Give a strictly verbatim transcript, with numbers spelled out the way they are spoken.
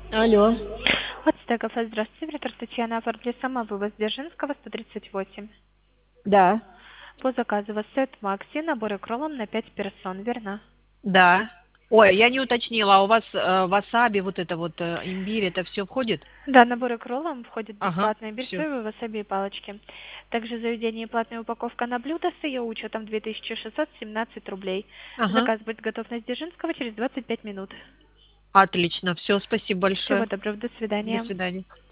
Алло. От Стекофа, здравствуйте, оператор Татьяна, оформили сама вывоз Дзержинского, сто тридцать восемь. Да, По заказу вас сет Макси, наборы кролом на пять персон, верно? да. Ой, я не уточнила, а у вас э, васаби, вот это вот э, имбирь, это все входит? Да, наборы кролом входят Ага, бесплатно, все. берцовые васаби и палочки. Также заведение и платная упаковка на блюдо с ее учетом две тысячи шестьсот семнадцать рублей. Ага. Заказ будет готов на Дзержинского через двадцать пять минут. Отлично. Все, спасибо Всего большое. доброго, до До свидания. свидания.